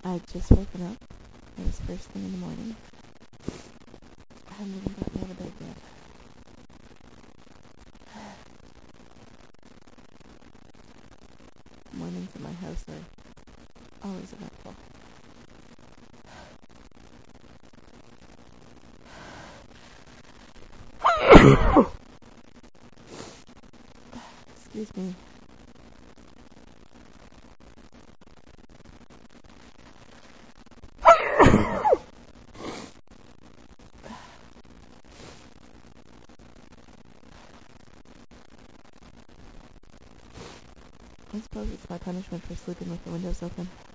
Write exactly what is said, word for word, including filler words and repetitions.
I'd just woken up. It was first thing in the morning. I hadn't even gotten out of bed yet. Mornings at my house are always eventful. Excuse me. I suppose it's my punishment for sleeping with the windows open.